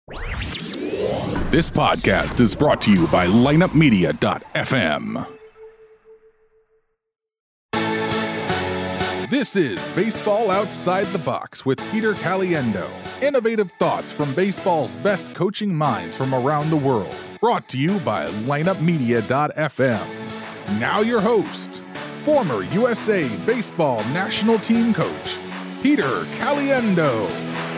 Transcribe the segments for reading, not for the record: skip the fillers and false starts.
This podcast is brought to you by lineupmedia.fm. This is Baseball Outside the Box with Peter Caliendo. Innovative thoughts from baseball's best coaching minds from around the world. Brought to you by lineupmedia.fm. Now your host, former USA Baseball National Team Coach, Peter Caliendo.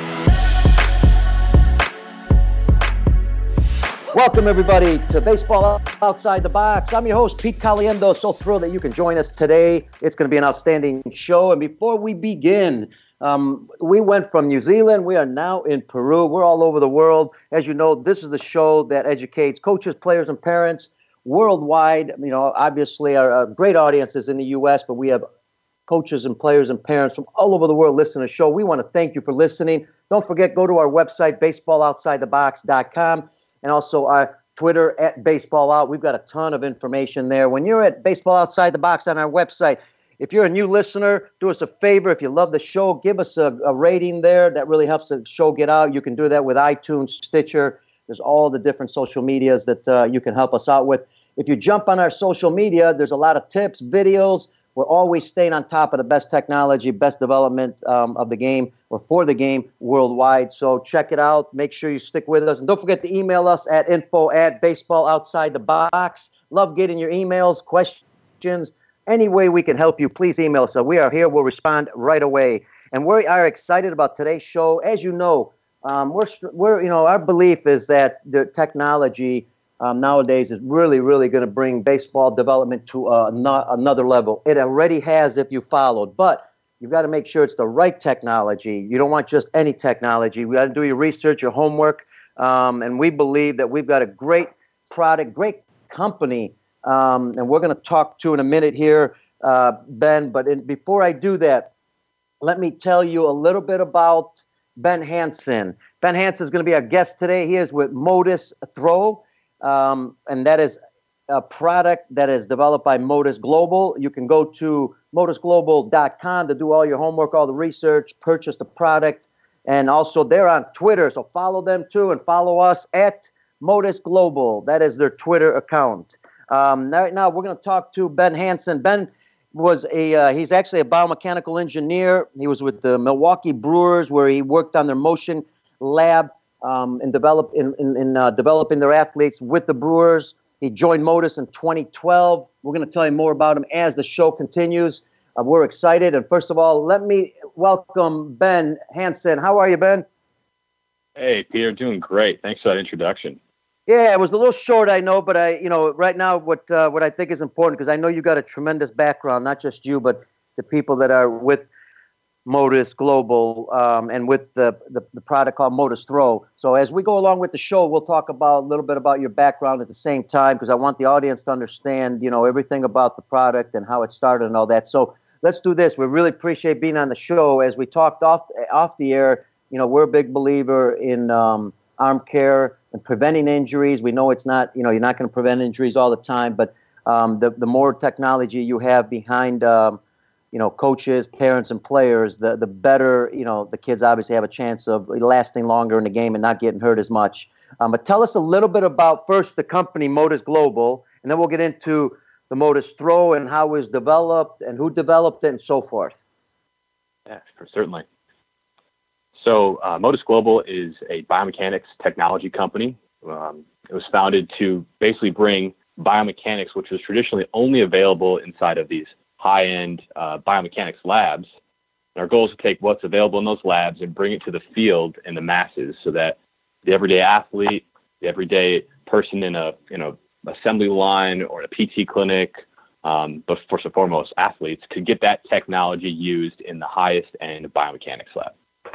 Welcome, everybody, to Baseball Outside the Box. I'm your host, Pete Caliendo. So thrilled that you can join us today. It's going to be an outstanding show. And before we begin, we went from New Zealand. We are now in Peru. We're all over the world. As you know, this is the show that educates coaches, players, and parents worldwide. You know, obviously, our great audience is in the U.S., but we have coaches and players and parents from all over the world listening to the show. We want to thank you for listening. Don't forget, go to our website, baseballoutsidethebox.com. And also our Twitter at Baseball Out. We've got a ton of information there. When you're at Baseball Outside the Box on our website, if you're a new listener, do us a favor. If you love the show, give us a rating there. That really helps the show get out. You can do that with iTunes, Stitcher. There's all the different social medias that you can help us out with. If you jump on our social media, there's a lot of tips, videos. We're always staying on top of the best technology, best development of the game or for the game worldwide. So check it out. Make sure you stick with us. And don't forget to email us at info@baseballoutsidethebox. Love getting your emails, questions. Any way we can help you, please email us. So we are here. We'll respond right away. And we are excited about today's show. As you know, our belief is that the technology nowadays is really, really going to bring baseball development to another level. It already has if you followed, but you've got to make sure it's the right technology. You don't want just any technology. We got to do your research, your homework, and we believe that we've got a great product, great company, and we're going to talk to in a minute here, Ben. But before I do that, let me tell you a little bit about Ben Hansen. Ben Hansen is going to be our guest today. He is with Modus Throw. And that is a product that is developed by Modus Global. You can go to modusglobal.com to do all your homework, all the research, purchase the product. And also they're on Twitter, so follow them too and follow us at Modus Global. That is their Twitter account. Right now we're going to talk to Ben Hansen. Ben was he's actually a biomechanical engineer. He was with the Milwaukee Brewers where he worked on their motion lab. And developing their athletes with the Brewers. He joined Modus in 2012. We're going to tell you more about him as the show continues. We're excited. And first of all, let me welcome Ben Hansen. How are you, Ben? Hey, Peter, doing great. Thanks for that introduction. Yeah, it was a little short, I know, but right now what I think is important, because I know you got a tremendous background, not just you, but the people that are with Modus Global and with the product called Modus Throw. So as we go along with the show, we'll talk about a little bit about your background at the same time, because I want the audience to understand, everything about the product and how it started and all that. So let's do this. We really appreciate being on the show. As we talked off the air, we're a big believer in arm care and preventing injuries. We know it's not, you're not going to prevent injuries all the time, but the more technology you have behind coaches, parents, and players, the better, the kids obviously have a chance of lasting longer in the game and not getting hurt as much. But tell us a little bit about, first, the company Modus Global, and then we'll get into the Modus Throw and how it was developed and who developed it and so forth. Yeah, certainly. So Modus Global is a biomechanics technology company. It was founded to basically bring biomechanics, which was traditionally only available inside of these high-end biomechanics labs. And our goal is to take what's available in those labs and bring it to the field and the masses, so that the everyday athlete, the everyday person in a assembly line or in a PT clinic, but first and foremost, athletes could get that technology used in the highest end biomechanics lab.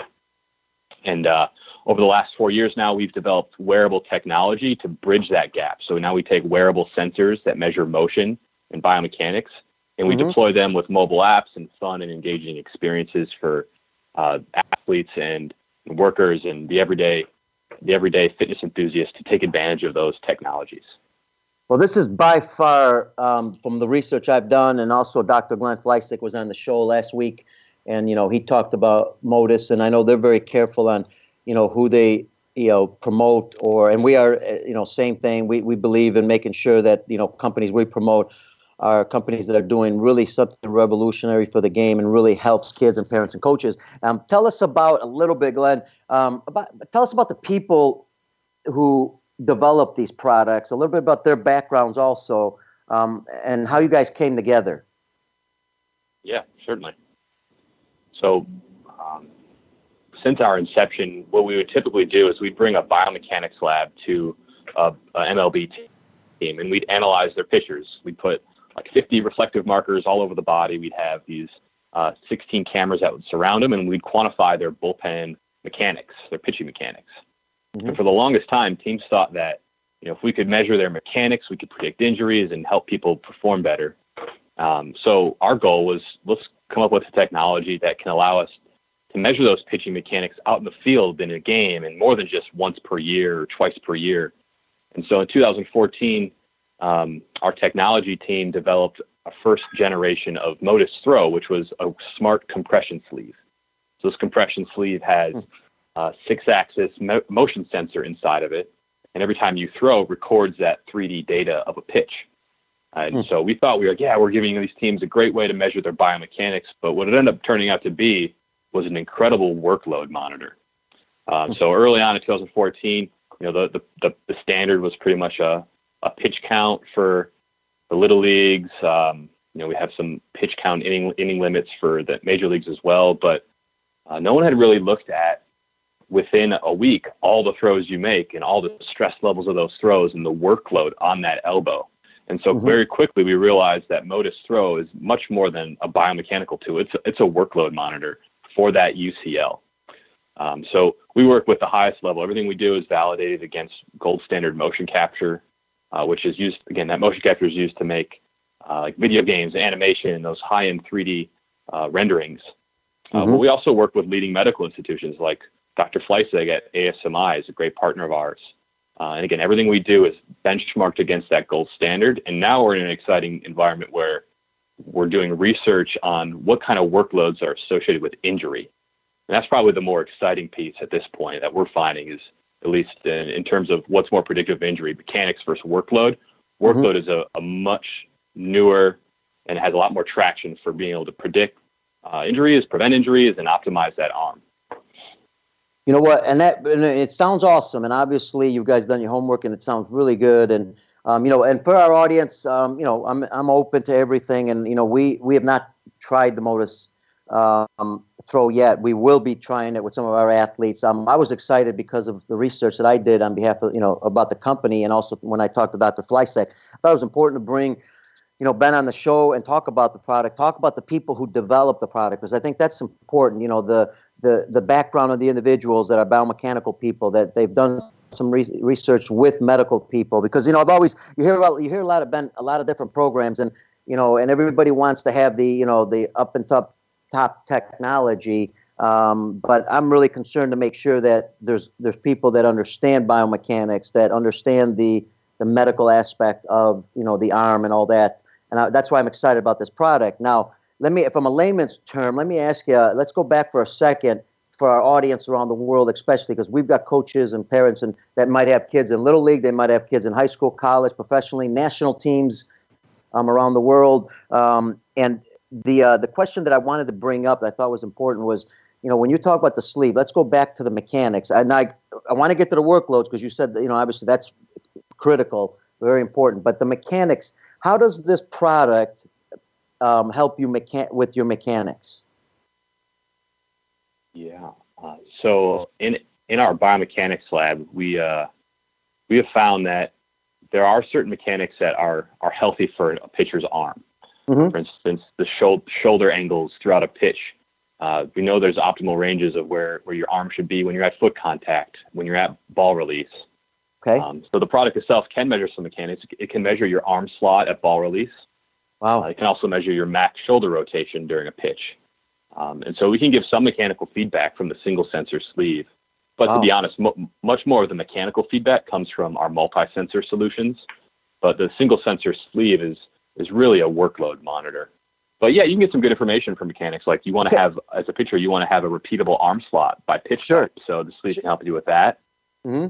And over the last 4 years now, we've developed wearable technology to bridge that gap. So now we take wearable sensors that measure motion and biomechanics, and we deploy them with mobile apps and fun and engaging experiences for athletes and workers and the everyday fitness enthusiasts to take advantage of those technologies. Well, this is by far, from the research I've done, and also Dr. Glenn Fleisig was on the show last week, and he talked about Modus, and I know they're very careful on who they promote and we are, same thing. We believe in making sure that, companies we promote are companies that are doing really something revolutionary for the game and really helps kids and parents and coaches. Tell us about a little bit, Glenn, tell us about the people who develop these products, a little bit about their backgrounds also, and how you guys came together. Yeah, certainly. So, since our inception, what we would typically do is we'd bring a biomechanics lab to a MLB team, and we'd analyze their pitchers. We'd put like 50 reflective markers all over the body. We'd have these 16 cameras that would surround them, and we'd quantify their bullpen mechanics, their pitching mechanics. Mm-hmm. And for the longest time, teams thought that if we could measure their mechanics, we could predict injuries and help people perform better. So our goal was, let's come up with a technology that can allow us to measure those pitching mechanics out in the field in a game, and more than just once per year or twice per year. And so in 2014, our technology team developed a first generation of Modus Throw, which was a smart compression sleeve. So this compression sleeve has a 6-axis motion sensor inside of it, and every time you throw, it records that 3D data of a pitch. And so we thought we're giving these teams a great way to measure their biomechanics, but what it ended up turning out to be was an incredible workload monitor. So early on in 2014, the standard was pretty much a pitch count for the little leagues. We have some pitch count inning limits for the major leagues as well, but no one had really looked at, within a week, all the throws you make and all the stress levels of those throws and the workload on that elbow. And so very quickly we realized that Modus Throw is much more than a biomechanical tool. It's a workload monitor for that UCL. So we work with the highest level. Everything we do is validated against gold standard motion capture, which is used, again, that motion capture is used to make like video games, animation, those high-end 3D renderings. But we also work with leading medical institutions like Dr. Fleissig at ASMI is a great partner of ours. And again, everything we do is benchmarked against that gold standard. And now we're in an exciting environment where we're doing research on what kind of workloads are associated with injury. And that's probably the more exciting piece at this point that we're finding is, at least in terms of what's more predictive of injury, mechanics versus workload. Workload is a much newer and has a lot more traction for being able to predict injuries, prevent injuries, and optimize that arm. You know what? And it sounds awesome. And obviously, you guys done your homework, and it sounds really good. And and for our audience, I'm open to everything. And we have not tried the Modus Throw yet. We will be trying it with some of our athletes. I was excited because of the research that I did on behalf of about the company, and also when I talked to Dr. Fleissig, I thought it was important to bring Ben on the show and talk about the product, talk about the people who develop the product, because I think that's important. The background of the individuals that are biomechanical people, that they've done some research with medical people, because you hear a lot of different programs, and and everybody wants to have the the up and top technology, but I'm really concerned to make sure that there's people that understand biomechanics, that understand the medical aspect of the arm and all that, and that's why I'm excited about this product. Now, if I'm a layman's term, let me ask you, let's go back for a second for our audience around the world, especially because we've got coaches and parents that might have kids in Little League, they might have kids in high school, college, professionally, national teams around the world. And the question that I wanted to bring up that I thought was important was, when you talk about the sleeve, let's go back to the mechanics. And I want to get to the workloads because you said, obviously that's critical, very important. But the mechanics, how does this product help you with your mechanics? Yeah. So in our biomechanics lab, we have found that there are certain mechanics that are healthy for a pitcher's arm. For instance, the shoulder angles throughout a pitch. We know there's optimal ranges of where your arm should be when you're at foot contact, when you're at ball release. Okay. So the product itself can measure some mechanics. It can measure your arm slot at ball release. Wow. It can also measure your max shoulder rotation during a pitch. And so we can give some mechanical feedback from the single sensor sleeve. But to be honest, much more of the mechanical feedback comes from our multi-sensor solutions. But the single sensor sleeve is really a workload monitor. But yeah, you can get some good information from mechanics. Like you want to have, as a pitcher, you want to have a repeatable arm slot by pitch type. So the sleeve can help you with that. Mm-hmm.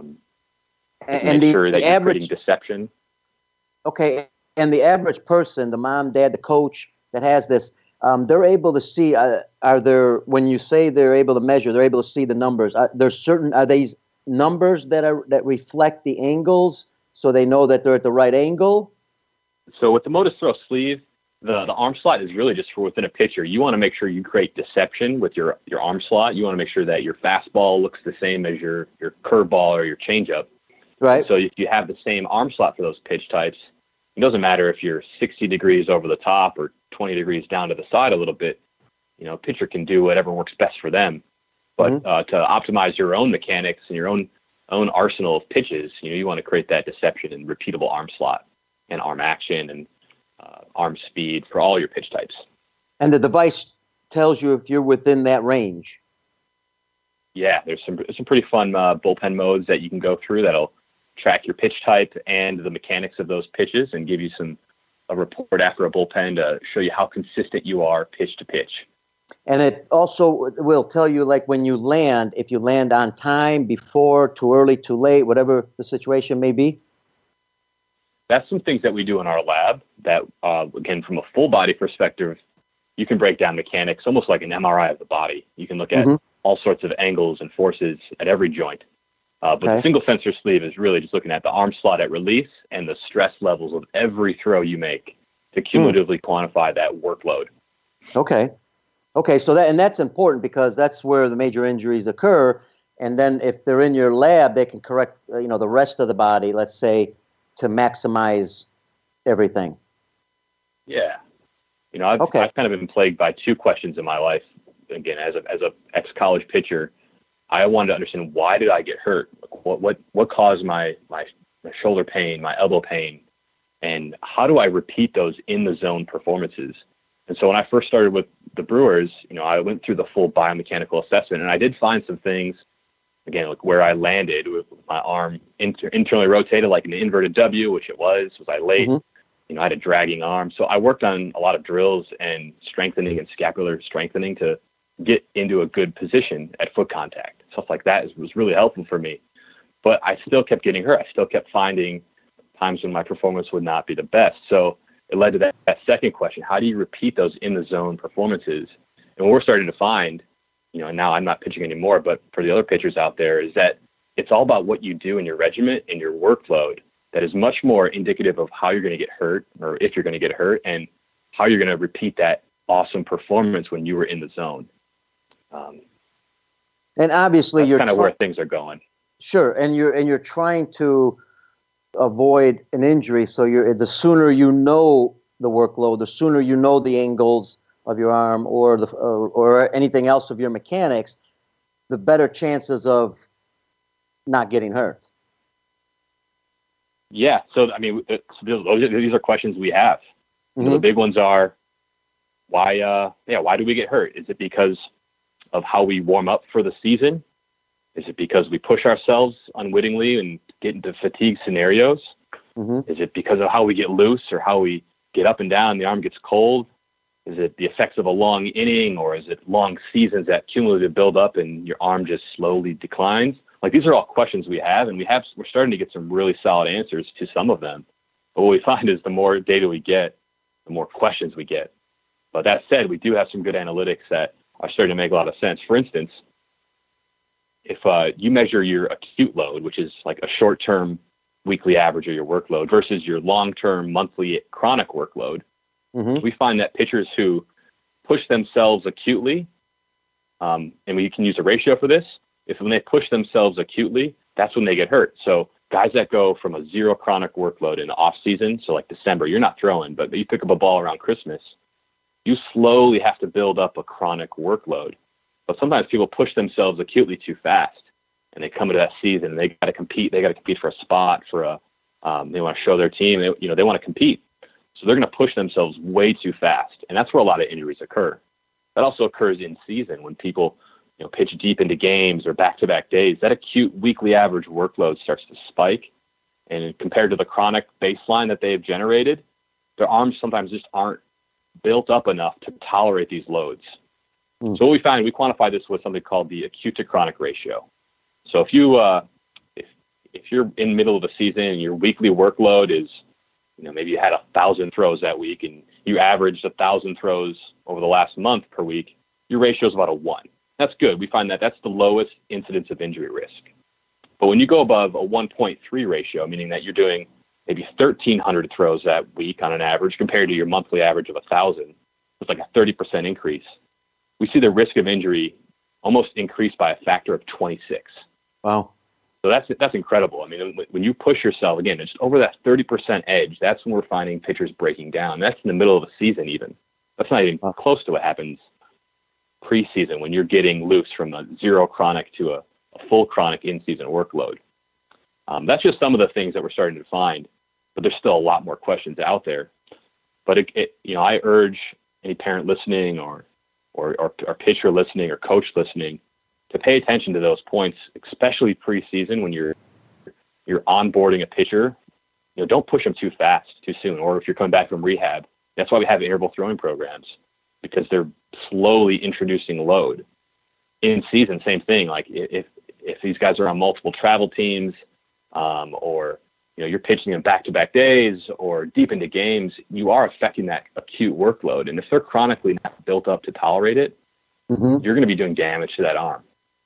Make sure that you're creating deception. Okay, and the average person, the mom, dad, the coach that has this, they're able to see. Are there, when you say they're able to measure, they're able to see the numbers? Are these numbers that reflect the angles, so they know that they're at the right angle? So with the Modus Throw sleeve, the arm slot is really just for within a pitcher. You want to make sure you create deception with your arm slot. You want to make sure that your fastball looks the same as your curveball or your changeup. Right. And so if you have the same arm slot for those pitch types, it doesn't matter if you're 60 degrees over the top or 20 degrees down to the side a little bit. A pitcher can do whatever works best for them. But to optimize your own mechanics and your own arsenal of pitches, you want to create that deception and repeatable arm slot and arm action and arm speed for all your pitch types. And the device tells you if you're within that range. Yeah, there's some pretty fun bullpen modes that you can go through that'll track your pitch type and the mechanics of those pitches and give you a report after a bullpen to show you how consistent you are pitch to pitch. And it also will tell you, like, when you land, if you land on time, before, too early, too late, whatever the situation may be. That's some things that we do in our lab that, again, from a full body perspective, you can break down mechanics almost like an MRI of the body. You can look at all sorts of angles and forces at every joint. But the single sensor sleeve is really just looking at the arm slot at release and the stress levels of every throw you make to cumulatively quantify that workload. Okay. So that's important because that's where the major injuries occur. And then if they're in your lab, they can correct, the rest of the body, let's say, to maximize everything. Yeah. I've kind of been plagued by two questions in my life. Again, as a ex-college pitcher, I wanted to understand, why did I get hurt? What caused my shoulder pain, my elbow pain, and how do I repeat those in the zone performances? And so when I first started with the Brewers, I went through the full biomechanical assessment, and I did find some things, again, like where I landed with my arm internally rotated like an inverted W, which it was I late? I had a dragging arm. So I worked on a lot of drills and strengthening and scapular strengthening to get into a good position at foot contact. Stuff like that was really helpful for me. But I still kept getting hurt. I still kept finding times when my performance would not be the best. So it led to that second question: how do you repeat those in the zone performances? And what we're starting to find, and now I'm not pitching anymore, but for the other pitchers out there, is that it's all about what you do in your regiment and your workload that is much more indicative of how you're going to get hurt, or if you're going to get hurt, and how you're going to repeat that awesome performance when you were in the zone. And obviously, that's kind of where things are going. Sure, and you're trying to avoid an injury. So the sooner you know the workload, the sooner you know the angles of your arm or anything else of your mechanics, the better chances of not getting hurt. Yeah. So these are questions we have. The big ones are, why do we get hurt? Is it because of how we warm up for the season? Is it because we push ourselves unwittingly and get into fatigue scenarios? Is it because of how we get loose or how we get up and down, the arm gets cold? Is it the effects of a long inning, or is it long seasons that cumulatively build up and your arm just slowly declines? Like, these are all questions we have, and we're starting to get some really solid answers to some of them. But what we find is the more data we get, the more questions we get. But that said, we do have some good analytics that are starting to make a lot of sense. For instance, if you measure your acute load, which is like a short-term weekly average of your workload, versus your long-term monthly chronic workload, we find that pitchers who push themselves acutely, and we can use a ratio for this, when they push themselves acutely, that's when they get hurt. So guys that go from a zero chronic workload in the off season, so like December, you're not throwing, but you pick up a ball around Christmas, you slowly have to build up a chronic workload. But sometimes people push themselves acutely too fast, and they come into that season and they got to compete. They got to compete for a spot, they want to show their team. They want to compete. So they're going to push themselves way too fast. And that's where a lot of injuries occur. That also occurs in season when people, pitch deep into games or back-to-back days. That acute weekly average workload starts to spike. And compared to the chronic baseline that they've generated, their arms sometimes just aren't built up enough to tolerate these loads. So what we find, we quantify this with something called the acute to chronic ratio. So if you you're in the middle of the season and your weekly workload is, maybe you had 1,000 throws that week and you averaged 1,000 throws over the last month per week, your ratio is about a 1. That's good. We find that that's the lowest incidence of injury risk. But when you go above a 1.3 ratio, meaning that you're doing maybe 1,300 throws that week on an average compared to your monthly average of 1,000, it's like a 30% increase. We see the risk of injury almost increase by a factor of 26. Wow. So that's incredible. I mean, when you push yourself, again, just over that 30% edge, that's when we're finding pitchers breaking down. That's in the middle of a season even. That's not even close to what happens preseason when you're getting loose from a zero chronic to a full chronic in-season workload. That's just some of the things that we're starting to find, but there's still a lot more questions out there. But I urge any parent listening or pitcher listening or coach listening to pay attention to those points, especially preseason when you're onboarding a pitcher. Don't push them too fast, too soon, or if you're coming back from rehab. That's why we have interval throwing programs, because they're slowly introducing load. In season, same thing. Like if these guys are on multiple travel teams, or you're pitching them back-to-back days or deep into games, you are affecting that acute workload. And if they're chronically not built up to tolerate it, you're going to be doing damage to that arm.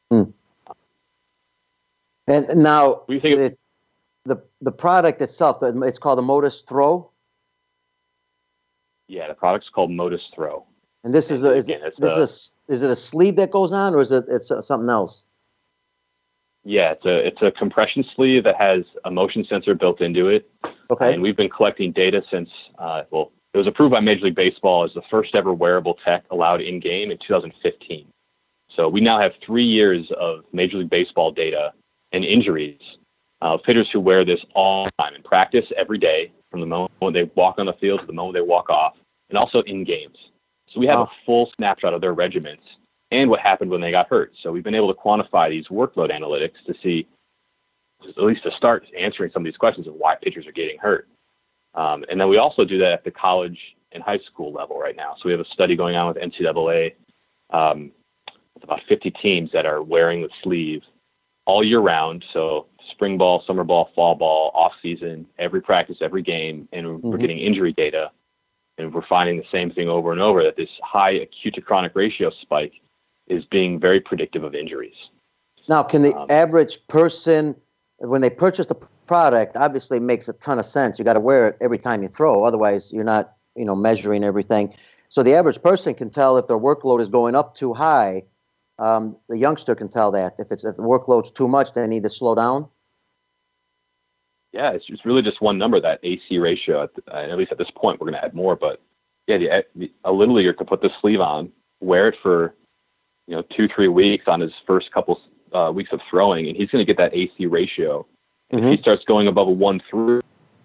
And now what do you think the product itself, it's called the Modus Throw. Yeah, the product's called Modus Throw. And this is is it a sleeve that goes on, or is it something else? Yeah, it's a compression sleeve that has a motion sensor built into it. Okay. And we've been collecting data since, it was approved by Major League Baseball as the first ever wearable tech allowed in-game in 2015. So we now have 3 years of Major League Baseball data and injuries of hitters who wear this all the time in practice every day, from the moment they walk on the field to the moment they walk off, and also in games. So we have a full snapshot of their regiments and what happened when they got hurt. So we've been able to quantify these workload analytics to see, at least to start answering some of these questions of why pitchers are getting hurt. And then we also do that at the college and high school level right now. So we have a study going on with NCAA, with about 50 teams that are wearing the sleeve all year round. So spring ball, summer ball, fall ball, off season, every practice, every game. And we're getting injury data. And we're finding the same thing over and over, that this high acute to chronic ratio spike is being very predictive of injuries. Now, can the average person, when they purchase the product, obviously it makes a ton of sense. You got to wear it every time you throw. Otherwise, you're not, measuring everything. So the average person can tell if their workload is going up too high. The youngster can tell that. If the workload's too much, they need to slow down. Yeah, it's really just one number, that AC ratio. At least at this point, we're going to add more. But yeah, a little leaguer could put the sleeve on, wear it for 2-3 weeks on his first couple weeks of throwing, and he's going to get that AC ratio. And if he starts going above a 1.3,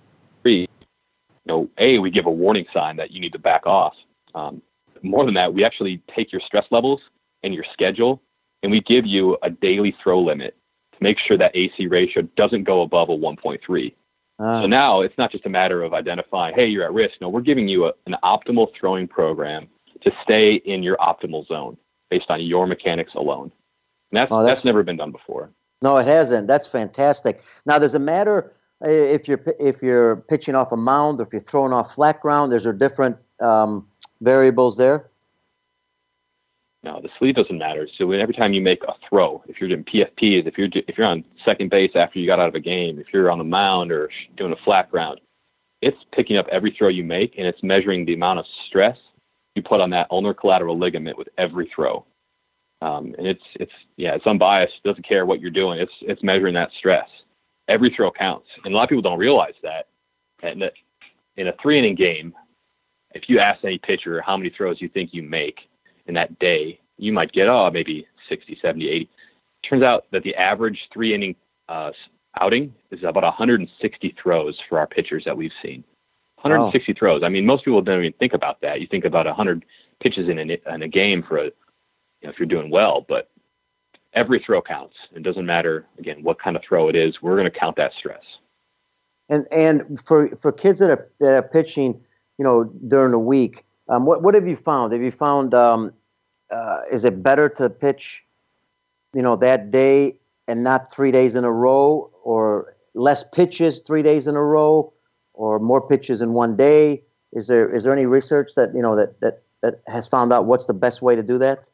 we give a warning sign that you need to back off. More than that, we actually take your stress levels and your schedule, and we give you a daily throw limit to make sure that AC ratio doesn't go above a 1.3. So now it's not just a matter of identifying, hey, you're at risk. No, we're giving you an optimal throwing program to stay in your optimal zone based on your mechanics alone. And that's never been done before. No, it hasn't. That's fantastic. Now, does it matter if you're pitching off a mound or if you're throwing off flat ground? There's different variables there. No, the sleeve doesn't matter. So every time you make a throw, if you're doing PFPs, if you're on second base after you got out of a game, if you're on the mound or doing a flat ground, it's picking up every throw you make, and it's measuring the amount of stress you put on that ulnar collateral ligament with every throw. And it's unbiased. It doesn't care what you're doing. It's measuring that stress. Every throw counts. And a lot of people don't realize that. And in a 3-inning game, if you ask any pitcher how many throws you think you make in that day, you might get, maybe 60, 70, 80. Turns out that the average 3-inning outing is about 160 throws for our pitchers that we've seen. 160 throws. I mean, most people don't even think about that. You think about 100 pitches in a game for if you're doing well, but every throw counts. It doesn't matter, again, what kind of throw it is. We're going to count that stress. And for kids that are pitching, during the week, what have you found? Have you found is it better to pitch, that day and not 3 days in a row, or less pitches 3 days in a row, or more pitches in one day? Is there any research that that has found out what's the best way to do that?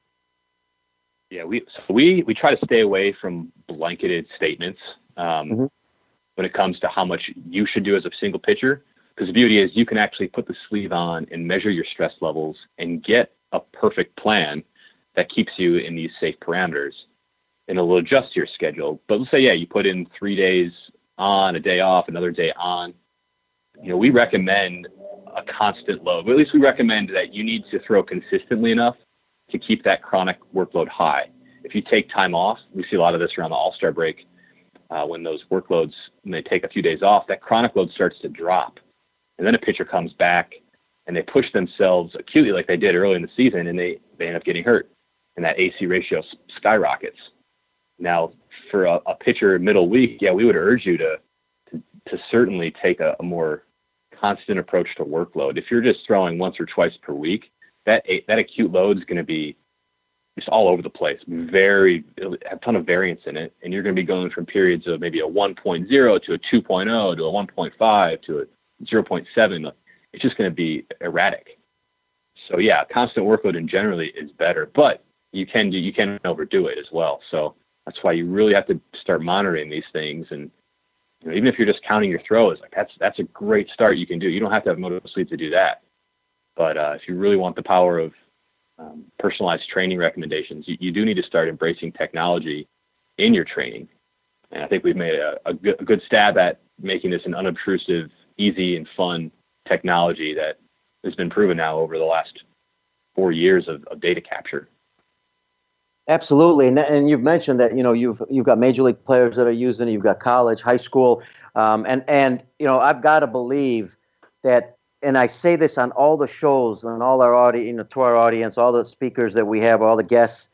Yeah, we try to stay away from blanketed statements when it comes to how much you should do as a single pitcher. Because the beauty is you can actually put the sleeve on and measure your stress levels and get a perfect plan that keeps you in these safe parameters, and it'll adjust your schedule. But let's say, you put in 3 days on, a day off, another day on. We recommend a constant load. But at least we recommend that you need to throw consistently enough to keep that chronic workload high. If you take time off, we see a lot of this around the All-Star break, when those workloads, when they take a few days off, that chronic load starts to drop. And then a pitcher comes back and they push themselves acutely like they did early in the season, and they end up getting hurt. And that AC ratio skyrockets. Now, for a pitcher middle week, we would urge you to certainly take a more constant approach to workload. If you're just throwing once or twice per week, that acute load is going to be just all over the place. It'll have a ton of variance in it, and you're going to be going from periods of maybe a 1.0 to a 2.0 to a 1.5 to a 0.7. It's just going to be erratic. So constant workload in generally is better, but you can overdo it as well. So that's why you really have to start monitoring these things. And even if you're just counting your throws, that's a great start you can do. You don't have to have Moto Sleep to do that. But if you really want the power of personalized training recommendations, you do need to start embracing technology in your training. And I think we've made a good stab at making this an unobtrusive, easy, and fun technology that has been proven now over the last 4 years of data capture. Absolutely, and you've mentioned that you've got major league players that are using it. You've got college, high school, and I've got to believe that, and I say this on all the shows and all our audience, to our audience, all the speakers that we have, all the guests,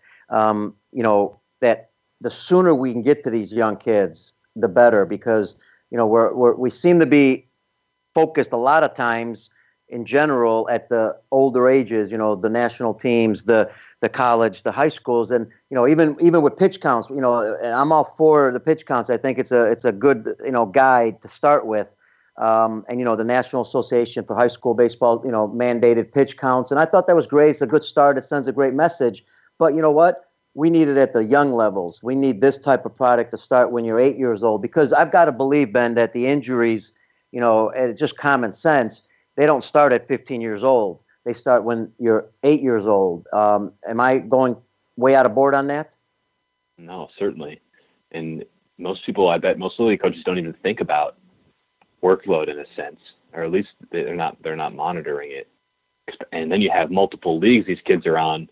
that the sooner we can get to these young kids, the better, because we seem to be focused a lot of times in general at the older ages, the national teams, the college, the high schools, and even with pitch counts, and I'm all for the pitch counts. I think it's a good guide to start with, and the National Association for High School Baseball mandated pitch counts, and I thought that was great. It's a good start. It sends a great message. But you know what? We need it at the young levels. We need this type of product to start when you're 8 years old, because I've got to believe, Ben, that the injuries, it's just common sense, they don't start at 15 years old. They start when you're 8 years old. Am I going way out of board on that? No, certainly. And most people, I bet most league coaches don't even think about workload in a sense, or at least they're not monitoring it. And then you have multiple leagues these kids are on.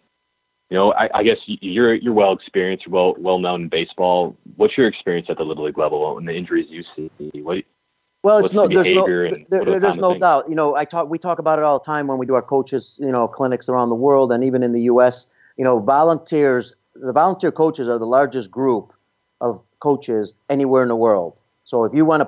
I guess you're well experienced, well known in baseball. What's your experience at the Little League level and the injuries you see? There's no doubt. We talk about it all the time when we do our coaches, clinics around the world, and even in the U.S. Volunteers. The volunteer coaches are the largest group of coaches anywhere in the world. So if you want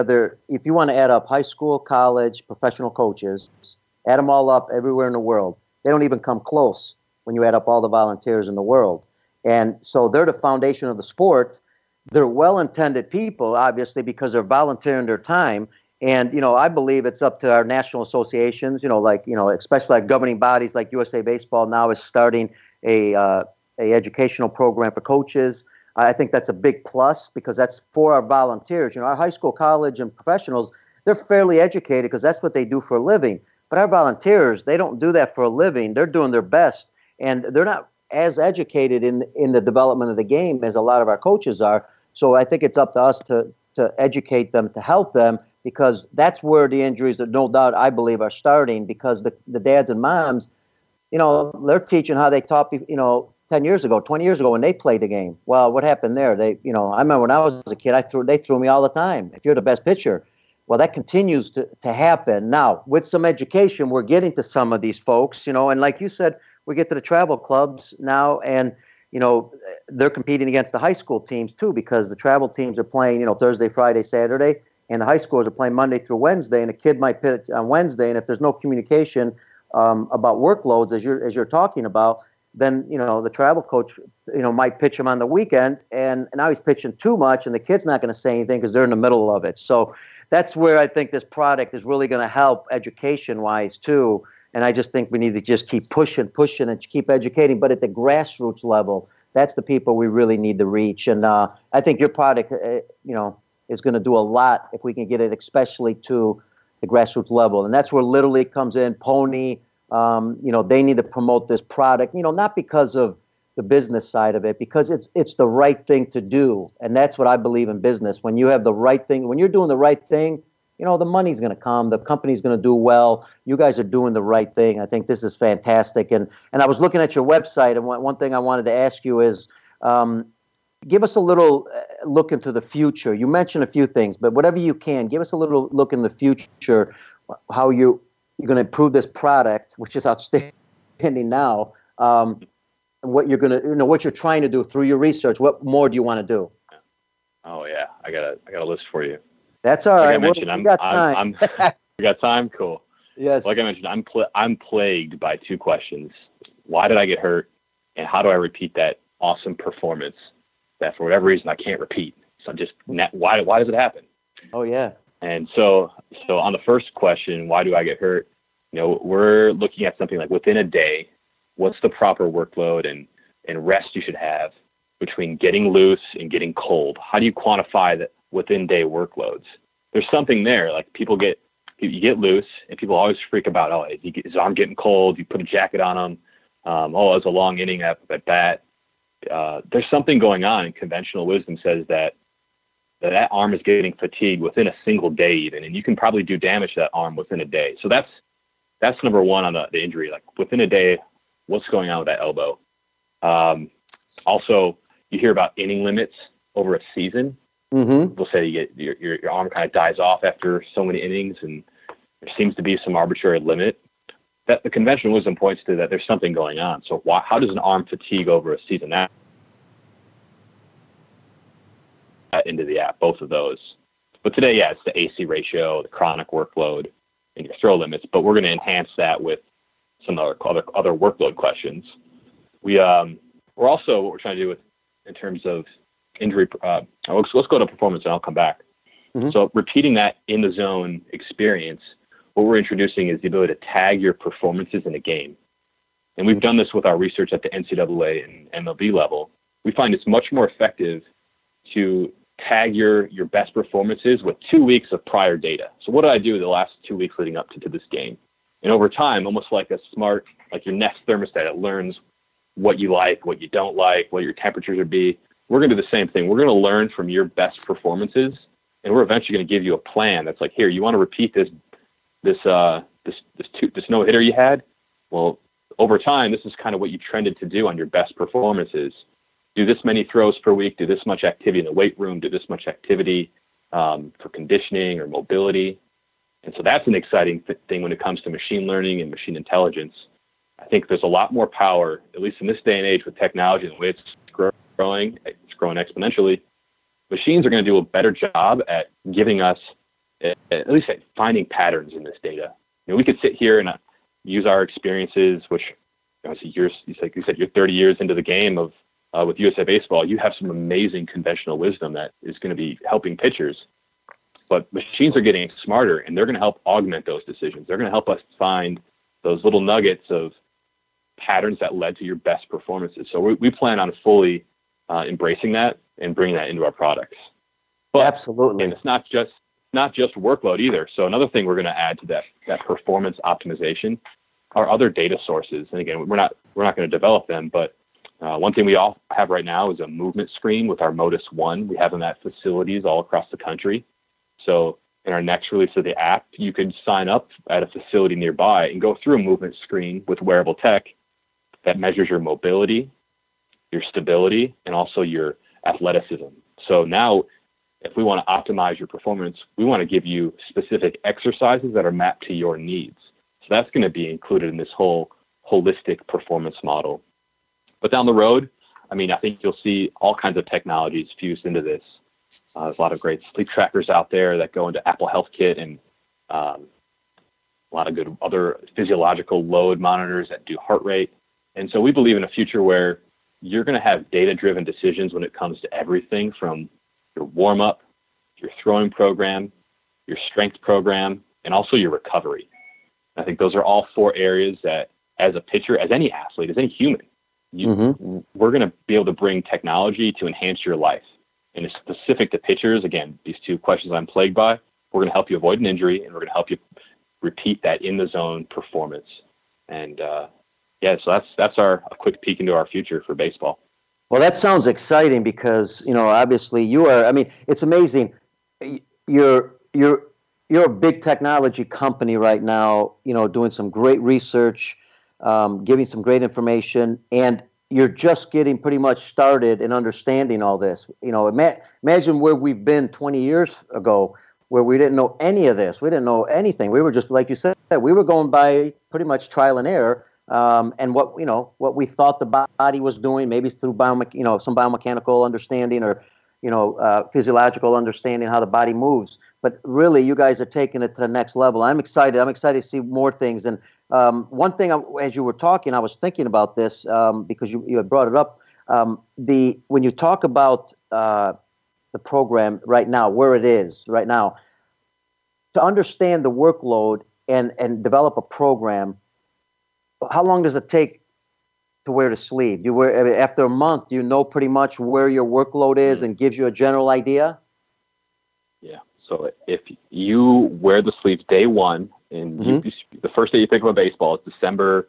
to add up high school, college, professional coaches, add them all up everywhere in the world, they don't even come close when you add up all the volunteers in the world. And so they're the foundation of the sport. They're well-intended people, obviously, because they're volunteering their time. And, I believe it's up to our national associations, especially like governing bodies like USA Baseball now is starting a educational program for coaches. I think that's a big plus because that's for our volunteers. Our high school, college, and professionals, they're fairly educated because that's what they do for a living. But our volunteers, they don't do that for a living. They're doing their best, and they're not as educated in the development of the game as a lot of our coaches are. So I think it's up to us to educate them, to help them, because that's where the injuries, no doubt, I believe, are starting, because the dads and moms, they're teaching how they taught, 10 years ago, 20 years ago when they played the game. Well, what happened there? I remember when I was a kid, they threw me all the time. If you're the best pitcher. Well, that continues to happen. Now, with some education, we're getting to some of these folks, and like you said, we get to the travel clubs now, and they're competing against the high school teams too, because the travel teams are playing, Thursday, Friday, Saturday, and the high schoolers are playing Monday through Wednesday, and a kid might pitch on Wednesday, and if there's no communication about workloads as you're talking about, then, the travel coach, might pitch him on the weekend, and now he's pitching too much, and the kid's not going to say anything because they're in the middle of it. So that's where I think this product is really going to help education-wise too. And I just think we need to just keep pushing and keep educating. But at the grassroots level, that's the people we really need to reach. And I think your product, is going to do a lot if we can get it, especially to the grassroots level. And that's where Little League comes in, Pony. They need to promote this product, not because of the business side of it, because it's the right thing to do. And that's what I believe in business. When you have the right thing, when you're doing the right thing, the money's going to come, the company's going to do well. You guys are doing the right thing. I think this is fantastic. And I was looking at your website, and one thing I wanted to ask you is, give us a little look into the future. You mentioned a few things, but whatever you can, give us a little look in the future, how you're going to improve this product, which is outstanding now, and what you're going to, what you're trying to do through your research. What more do you want to do? Oh yeah, I got a list for you. That's all right. I mentioned, we got time. We got time. Cool. Yes. Like I mentioned, I'm plagued by two questions: why did I get hurt, and how do I repeat that awesome performance that for whatever reason I can't repeat? So why does it happen? Oh yeah. And so on the first question, why do I get hurt? We're looking at something like within a day, what's the proper workload and rest you should have between getting loose and getting cold? How do you quantify that within day workloads? There's something there. Like you get loose, and people always freak about, his arm getting cold. You put a jacket on him. It's a long inning at bat. There's something going on, and conventional wisdom says that arm is getting fatigued within a single day even, and you can probably do damage to that arm within a day. So that's number one on the injury. Like within a day, what's going on with that elbow? Also, you hear about inning limits over a season. Mm-hmm. They'll say you get your arm kind of dies off after so many innings, and there seems to be some arbitrary limit. That the conventional wisdom points to that there's something going on. So how does an arm fatigue over a season? That into the app, both of those. But today, it's the AC ratio, the chronic workload, and your throw limits. But we're going to enhance that with some other workload questions. We're also, what we're trying to do with in terms of injury. Let's go to performance, and I'll come back. Mm-hmm. So repeating that in the zone experience, what we're introducing is the ability to tag your performances in a game. And we've done this with our research at the NCAA and MLB level. We find it's much more effective to tag your best performances with 2 weeks of prior data. So what did I do the last 2 weeks leading up to this game? And over time, almost like your Nest thermostat, it learns what you like, what you don't like, what your temperatures would be. We're going to do the same thing. We're going to learn from your best performances, and we're eventually going to give you a plan that's like, here, you want to repeat this no-hitter you had? Well, over time, this is kind of what you trended to do on your best performances. Do this many throws per week, do this much activity in the weight room, do this much activity for conditioning or mobility. And so that's an exciting thing when it comes to machine learning and machine intelligence. I think there's a lot more power, at least in this day and age with technology and the way it's growing exponentially. Machines are going to do a better job at giving us, at least at finding patterns in this data. We could sit here and use our experiences, which obviously like you said, you're 30 years into the game of with USA Baseball. You have some amazing conventional wisdom that is going to be helping pitchers. But machines are getting smarter, and they're going to help augment those decisions. They're going to help us find those little nuggets of patterns that led to your best performances. So we plan on fully embracing that and bringing that into our products. But, absolutely. And it's not just workload either. So another thing we're going to add to that performance optimization are other data sources. And again, we're not going to develop them, but one thing we all have right now is a movement screen with our Modus One. We have them at facilities all across the country. So in our next release of the app, you could sign up at a facility nearby and go through a movement screen with wearable tech that measures your mobility, your stability, and also your athleticism. So now, if we want to optimize your performance, we want to give you specific exercises that are mapped to your needs. So that's going to be included in this whole holistic performance model. But down the road, I think you'll see all kinds of technologies fused into this. There's a lot of great sleep trackers out there that go into Apple Health Kit, and a lot of good other physiological load monitors that do heart rate. And so we believe in a future where you're going to have data-driven decisions when it comes to everything from your warm-up, your throwing program, your strength program, and also your recovery. I think those are all 4 areas that, as a pitcher, as any athlete, as any human, we're going to be able to bring technology to enhance your life. And it's specific to pitchers. Again, these 2 questions I'm plagued by, we're going to help you avoid an injury, and we're going to help you repeat that in-the-zone performance. And, so that's a quick peek into our future for baseball. Well, that sounds exciting because, obviously you are, it's amazing. You're a big technology company right now, doing some great research, giving some great information, and you're just getting pretty much started in understanding all this. Imagine where we've been 20 years ago, where we didn't know any of this. We didn't know anything. We were just, like you said, we were going by pretty much trial and error. And what we thought the body was doing, maybe through some biomechanical understanding or physiological understanding how the body moves. But really, you guys are taking it to the next level. I'm excited. I'm excited to see more things. And one thing, as you were talking, I was thinking about this because you had brought it up. When you talk about the program right now, where it is right now, to understand the workload and develop a program. How long does it take to wear the sleeve? After a month, do you know pretty much where your workload is and gives you a general idea? Yeah. So if you wear the sleeves day 1, and the first day you pick up a baseball is December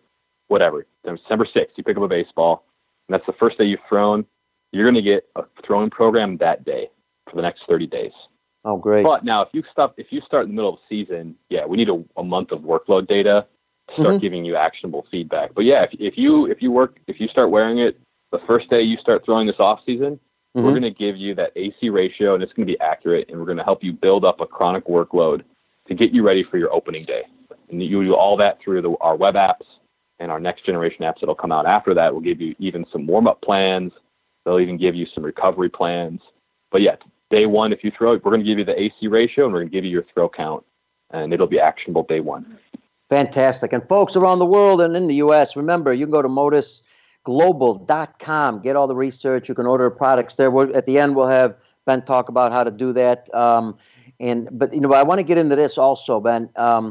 6th, you pick up a baseball, and that's the first day you've thrown, you're going to get a throwing program that day for the next 30 days. Oh, great. But now if you start in the middle of the season, we need a month of workload data to start giving you actionable feedback. But if you start wearing it the first day you start throwing this off season, we're going to give you that AC ratio, and it's going to be accurate, and we're going to help you build up a chronic workload to get you ready for your opening day. And you do all that through our web apps and our next generation apps that'll come out after that. We'll give you even some warm-up plans. They'll even give you some recovery plans. But day 1, if you throw, we're going to give you the AC ratio, and we're going to give you your throw count, and it'll be actionable day 1. Fantastic. And folks around the world and in the U.S., remember, you can go to modusglobal.com, get all the research. You can order products there. At the end, we'll have Ben talk about how to do that. But I want to get into this also, Ben.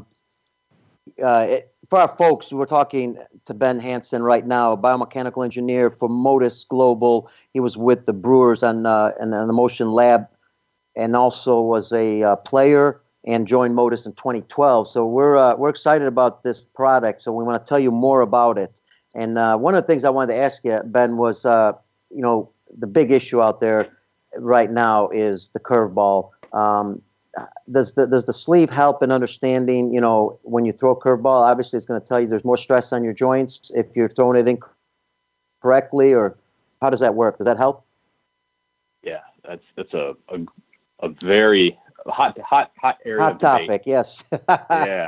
For our folks, we're talking to Ben Hansen right now, a biomechanical engineer for Modus Global. He was with the Brewers in the Motion Lab and also was a player and joined Modus in 2012. So we're excited about this product. So we want to tell you more about it. And one of the things I wanted to ask you, Ben, was the big issue out there right now is the curveball. Does the sleeve help in understanding? When you throw a curveball, obviously it's going to tell you there's more stress on your joints if you're throwing it incorrectly, or how does that work? Does that help? Yeah, that's a very hot area. Hot topic, yes. Yeah.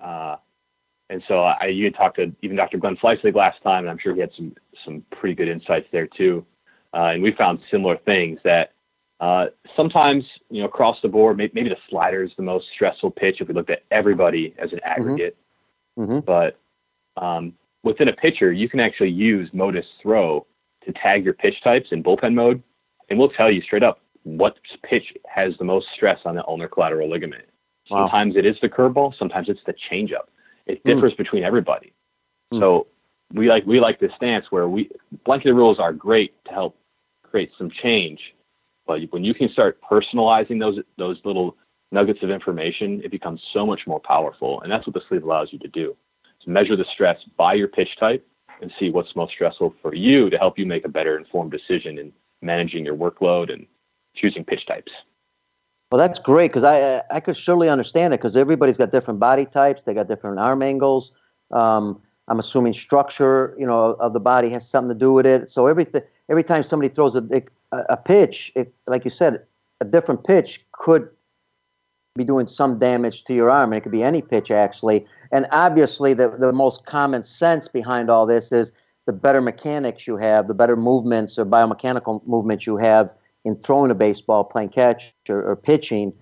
And so you had talked to even Dr. Glenn Fleisig last time, and I'm sure he had some pretty good insights there too. And we found similar things that sometimes, across the board, maybe the slider is the most stressful pitch if we looked at everybody as an aggregate. But within a pitcher, you can actually use Modus Throw to tag your pitch types in bullpen mode, and we'll tell you straight up what pitch has the most stress on the ulnar collateral ligament. Wow. Sometimes it is the curveball, sometimes it's the changeup. It differs between everybody. So we like this stance where blanket rules are great to help create some change, but when you can start personalizing those little nuggets of information, it becomes so much more powerful. And that's what the sleeve allows you to do. To measure the stress by your pitch type and see what's most stressful for you to help you make a better informed decision in managing your workload and choosing pitch types. Well, that's great because I could surely understand it because everybody's got different body types. They got different arm angles. I'm assuming structure, of the body has something to do with it. So every time somebody throws a pitch, like you said, a different pitch could be doing some damage to your arm. And it could be any pitch, actually. And obviously, the most common sense behind all this is the better mechanics you have, the better movements or biomechanical movements you have in throwing a baseball, playing catch, or pitching,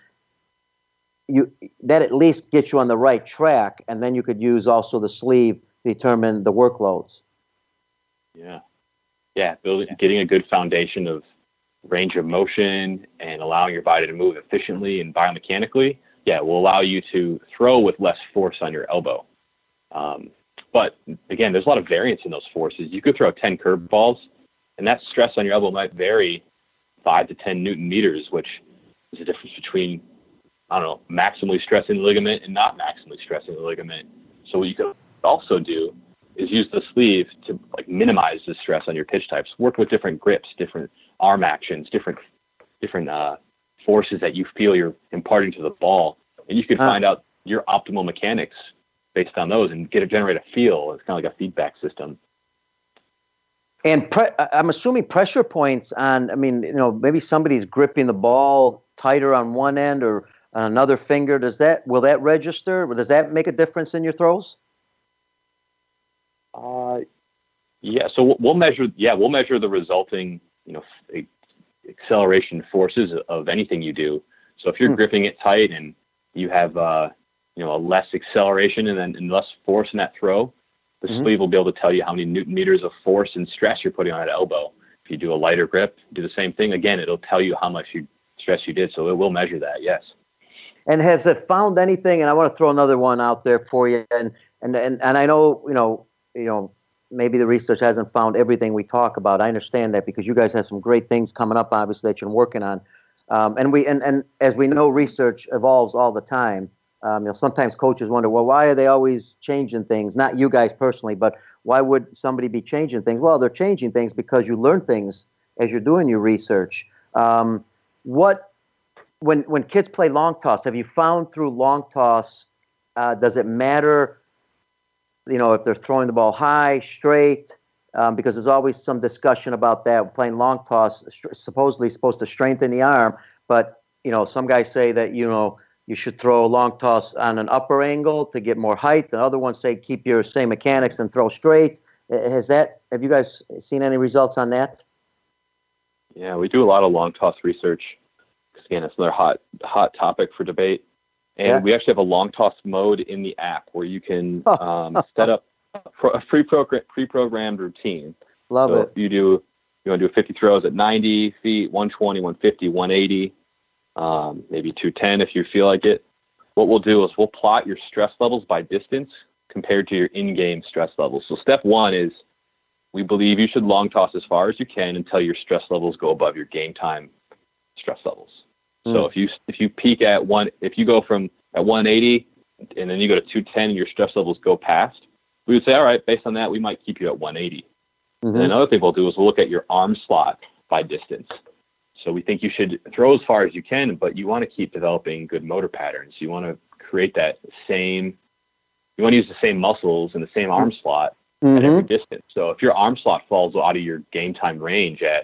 that at least gets you on the right track, and then you could use also the sleeve to determine the workloads. Yeah, getting a good foundation of range of motion and allowing your body to move efficiently and biomechanically, will allow you to throw with less force on your elbow. But again, there's a lot of variance in those forces. You could throw 10 curveballs, and that stress on your elbow might vary 5 to 10 Newton meters, which is the difference between, maximally stressing the ligament and not maximally stressing the ligament. So what you could also do is use the sleeve to minimize the stress on your pitch types. Work with different grips, different arm actions, different forces that you feel you're imparting to the ball, and you can find out your optimal mechanics based on those and generate a feel. It's kind of like a feedback system. And I'm assuming pressure points on. Maybe somebody's gripping the ball tighter on one end or on another finger. Will that register? Does that make a difference in your throws? So we'll measure the resulting, acceleration forces of anything you do. So if you're gripping it tight and you have, a less acceleration and less force in that throw, the sleeve will be able to tell you how many Newton meters of force and stress you're putting on that elbow. If you do a lighter grip, do the same thing. Again, it'll tell you how much stress you did. So it will measure that. Yes. And has it found anything? And I want to throw another one out there for you. And I know, maybe the research hasn't found everything we talk about. I understand that because you guys have some great things coming up, obviously, that you're working on. And as we know, research evolves all the time. Sometimes coaches wonder, well, why are they always changing things? Not you guys personally, but why would somebody be changing things? Well, they're changing things because you learn things as you're doing your research. When kids play long toss, have you found through long toss, does it matter, if they're throwing the ball high, straight? Because there's always some discussion about that. Playing long toss supposedly supposed to strengthen the arm, but some guys say that you should throw a long toss on an upper angle to get more height. The other ones say keep your same mechanics and throw straight. Have you guys seen any results on that? Yeah, we do a lot of long toss research. Again, it's another hot topic for debate. And we actually have a long toss mode in the app where you can set up a pre-programmed routine. Love it. If you want to do 50 throws at 90 feet, 120, 150, 180, maybe 210 if you feel like it. What we'll do is we'll plot your stress levels by distance compared to your in-game stress levels. So step one is we believe you should long toss as far as you can until your stress levels go above your game time stress levels. So if you peak if you go from at 180 and then you go to 210 and your stress levels go past, we would say, all right, based on that, we might keep you at 180. And then another thing we'll do is we'll look at your arm slot by distance. So we think you should throw as far as you can, but you want to keep developing good motor patterns. You want to create you want to use the same muscles and the same arm slot at every distance. So if your arm slot falls out of your game time range at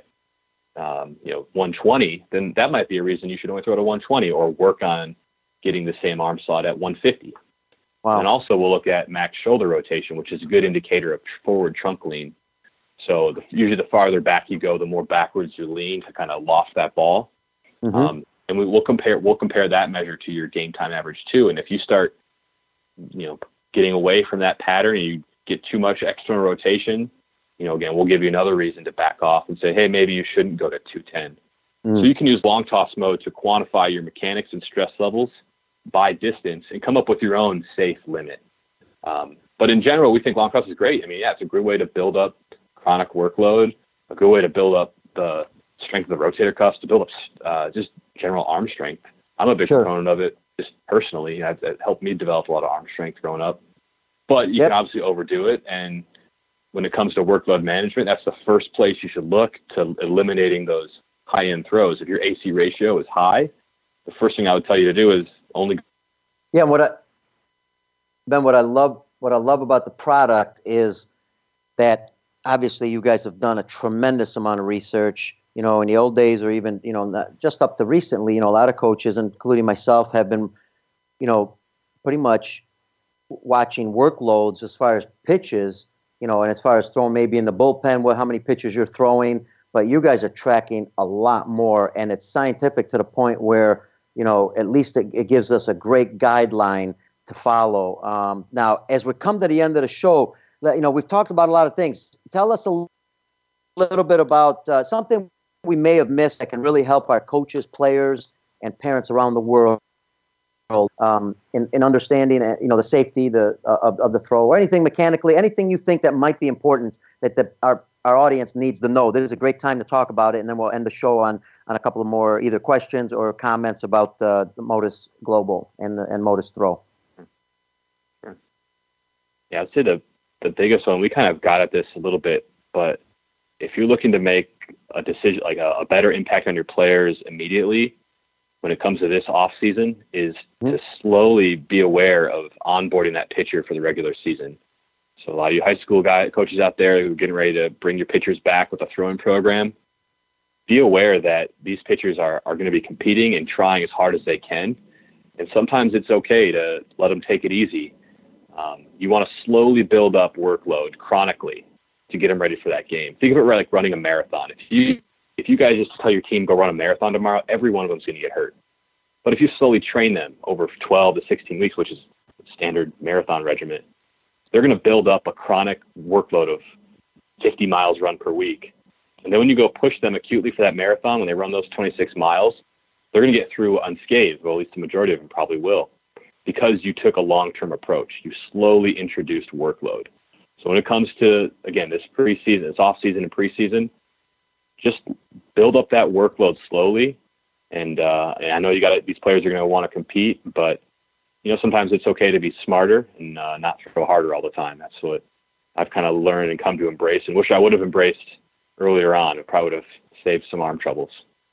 120, then that might be a reason you should only throw to 120 or work on getting the same arm slot at 150. Wow. And also we'll look at max shoulder rotation, which is a good indicator of forward trunk lean. So usually the farther back you go, the more backwards you lean to kind of loft that ball. And we'll compare that measure to your game time average too. And if you start, getting away from that pattern and you get too much external rotation, again, we'll give you another reason to back off and say, hey, maybe you shouldn't go to 210. So you can use long toss mode to quantify your mechanics and stress levels by distance and come up with your own safe limit. But in general, we think long toss is great. It's a great way to build up chronic workload, a good way to build up the strength of the rotator cuffs, to build up just general arm strength. I'm a big proponent of it just personally. It helped me develop a lot of arm strength growing up. But you can obviously overdo it, and when it comes to workload management, that's the first place you should look to eliminating those high-end throws. If your AC ratio is high, the first thing I would tell you to do is only. Yeah, what I love about the product is that obviously you guys have done a tremendous amount of research. In the old days, or even not just up to recently, a lot of coaches, including myself, have been, pretty much watching workloads as far as pitches. And as far as throwing maybe in the bullpen, how many pitches you're throwing, but you guys are tracking a lot more, and it's scientific to the point where, at least it gives us a great guideline to follow. Now, as we come to the end of the show, we've talked about a lot of things. Tell us a little bit about something we may have missed that can really help our coaches, players, and parents around the world in understanding, the safety of the throw, or anything mechanically, anything you think that might be important that our audience needs to know. This is a great time to talk about it, and then we'll end the show on a couple of more either questions or comments about the Motus Global and Motus Throw. Sure. Yeah, I'd say the biggest one, we kind of got at this a little bit, but if you're looking to make a decision, like a better impact on your players immediately when it comes to this off season, is to slowly be aware of onboarding that pitcher for the regular season. So a lot of you high school coaches out there who are getting ready to bring your pitchers back with a throwing program, be aware that these pitchers are going to be competing and trying as hard as they can. And sometimes it's okay to let them take it easy. You want to slowly build up workload chronically to get them ready for that game. Think of it like running a marathon. If you guys just tell your team, go run a marathon tomorrow, every one of them is going to get hurt. But if you slowly train them over 12 to 16 weeks, which is standard marathon regimen, they're going to build up a chronic workload of 50 miles run per week. And then when you go push them acutely for that marathon, when they run those 26 miles, they're going to get through unscathed. Well, at least the majority of them probably will, because you took a long-term approach. You slowly introduced workload. So when it comes to, again, this preseason, this off-season and preseason, just build up that workload slowly. And I know these players are going to want to compete, but sometimes it's okay to be smarter and not throw harder all the time. That's what I've kind of learned and come to embrace, and wish I would have embraced earlier on. It probably would have saved some arm troubles.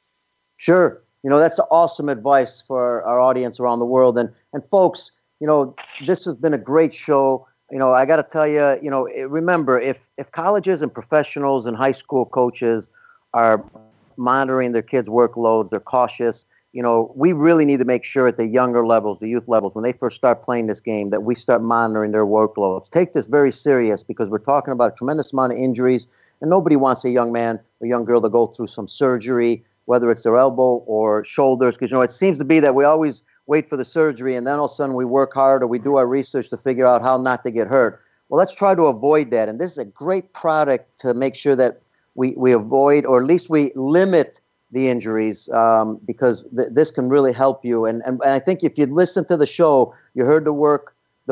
Sure. That's awesome advice for our audience around the world. And folks, this has been a great show. I got to tell you, remember, if colleges and professionals and high school coaches are monitoring their kids' workloads, they're cautious, we really need to make sure at the younger levels, the youth levels, when they first start playing this game, that we start monitoring their workloads. Take this very serious, because we're talking about a tremendous amount of injuries, and nobody wants a young man or young girl to go through some surgery, whether it's their elbow or shoulders, because, it seems to be that we always wait for the surgery, and then all of a sudden we work hard or we do our research to figure out how not to get hurt. Well, let's try to avoid that, and this is a great product to make sure that we avoid, or at least we limit the injuries, because this can really help you. And I think if you listen to the show, you heard the word,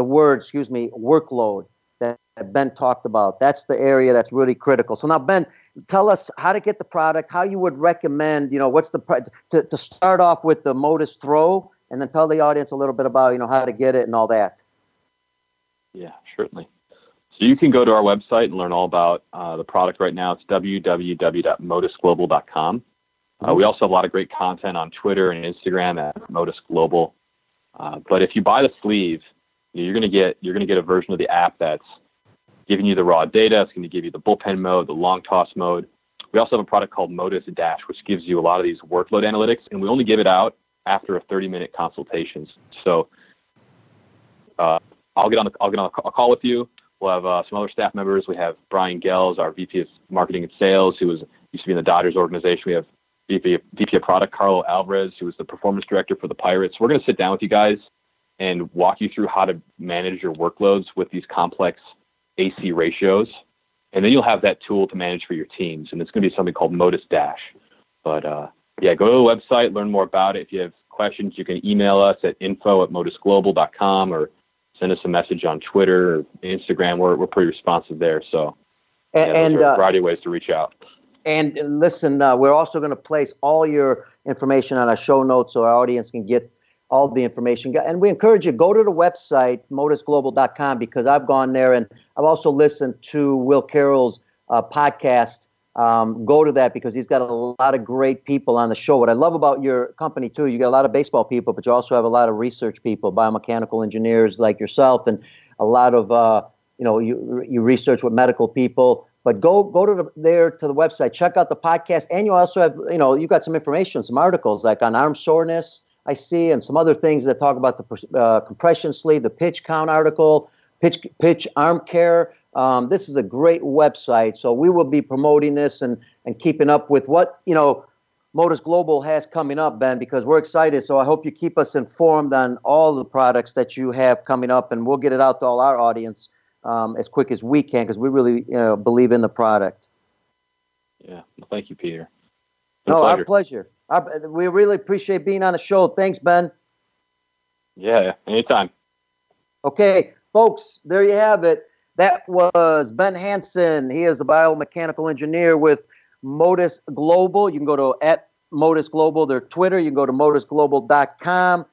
workload that Ben talked about. That's the area that's really critical. So now, Ben, tell us how to get the product, how you would recommend, what's to start off with the Motus Throw, and then tell the audience a little bit about, how to get it and all that. Yeah, certainly. So you can go to our website and learn all about the product right now. It's www.motusglobal.com. We also have a lot of great content on Twitter and Instagram at Motus Global. But if you buy the sleeve, you're going to get a version of the app that's giving you the raw data. It's going to give you the bullpen mode, the long toss mode. We also have a product called Motus Dash, which gives you a lot of these workload analytics, and we only give it out after a 30-minute consultation. So I'll get on a call with you. We'll have some other staff members. We have Brian Gels, our VP of Marketing and Sales, who used to be in the Dodgers organization. We have VP of Product, Carlo Alvarez, who was the Performance Director for the Pirates. We're going to sit down with you guys and walk you through how to manage your workloads with these complex AC ratios. And then you'll have that tool to manage for your teams. And it's going to be something called Motus Dash. But go to the website, learn more about it. If you have questions, you can email us at info@motusglobal.com or send us a message on Twitter or Instagram. We're pretty responsive there. So those are a variety of ways to reach out. And listen, we're also going to place all your information on our show notes so our audience can get all the information. And we encourage you, go to the website, motusglobal.com, because I've gone there and I've also listened to Will Carroll's podcast. Go to that because he's got a lot of great people on the show. What I love about your company, too, you got a lot of baseball people, but you also have a lot of research people, biomechanical engineers like yourself, and a lot of, you research with medical people. But go to the website, check out the podcast, and you also have, you've got some information, some articles like on arm soreness, I see, and some other things that talk about the compression sleeve, the pitch count article, pitch arm care. This is a great website, so we will be promoting this and keeping up with what, Motus Global has coming up, Ben, because we're excited. So I hope you keep us informed on all the products that you have coming up, and we'll get it out to all our audience as quick as we can, because we really believe in the product. Yeah. Well, thank you, Peter. Our pleasure. We really appreciate being on the show. Thanks, Ben. Yeah, anytime. Okay, folks, there you have it. That was Ben Hansen. He is the biomechanical engineer with Modus Global. You can go to @Modus Global, their Twitter. You can go to modusglobal.com.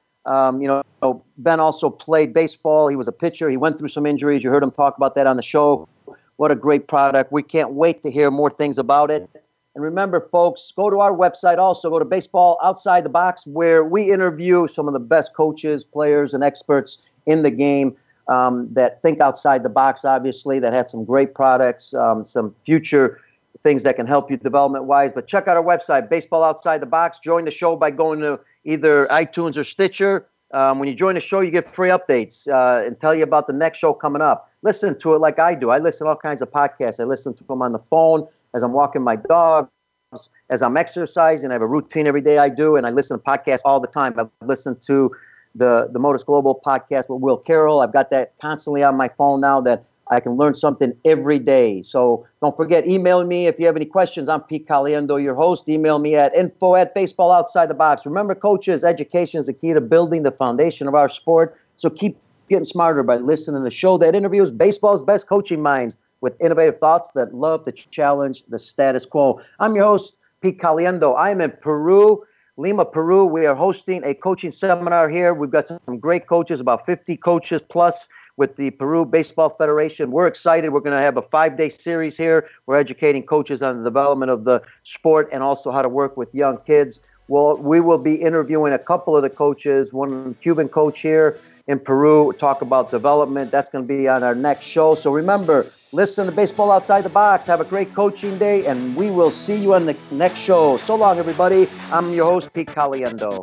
Ben also played baseball. He was a pitcher. He went through some injuries. You heard him talk about that on the show. What a great product. We can't wait to hear more things about it. And remember, folks, go to our website also. Go to Baseball Outside the Box, where we interview some of the best coaches, players, and experts in the game that think outside the box, obviously, that have some great products, some future things that can help you development-wise. But check out our website, Baseball Outside the Box. Join the show by going to either iTunes or Stitcher. When you join the show, you get free updates and tell you about the next show coming up. Listen to it like I do. I listen to all kinds of podcasts. I listen to them on the phone as I'm walking my dog, as I'm exercising. I have a routine every day I do, and I listen to podcasts all the time. I've listened to the Modus Global podcast with Will Carroll. I've got that constantly on my phone now that I can learn something every day. So don't forget, email me if you have any questions. I'm Pete Caliendo, your host. Email me at info@baseballoutsideTheBox. Remember, coaches, education is the key to building the foundation of our sport. So keep getting smarter by listening to the show that interviews baseball's best coaching minds with innovative thoughts that love to challenge the status quo. I'm your host, Pete Caliendo. I am in Peru, Lima, Peru. We are hosting a coaching seminar here. We've got some great coaches, about 50 coaches plus, with the Peru Baseball Federation. We're excited. We're going to have a 5-day series here. We're educating coaches on the development of the sport and also how to work with young kids. Well, we will be interviewing a couple of the coaches, one Cuban coach here in Peru, talk about development. That's going to be on our next show. So remember, listen to Baseball Outside the Box. Have a great coaching day, and we will see you on the next show. So long, everybody. I'm your host, Pete Caliendo.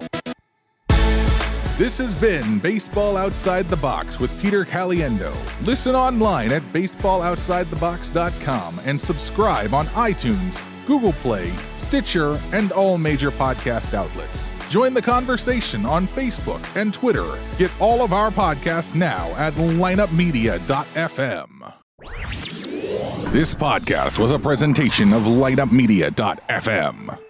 This has been Baseball Outside the Box with Peter Caliendo. Listen online at baseballoutsidethebox.com and subscribe on iTunes, Google Play, Stitcher, and all major podcast outlets. Join the conversation on Facebook and Twitter. Get all of our podcasts now at lineupmedia.fm. This podcast was a presentation of lineupmedia.fm.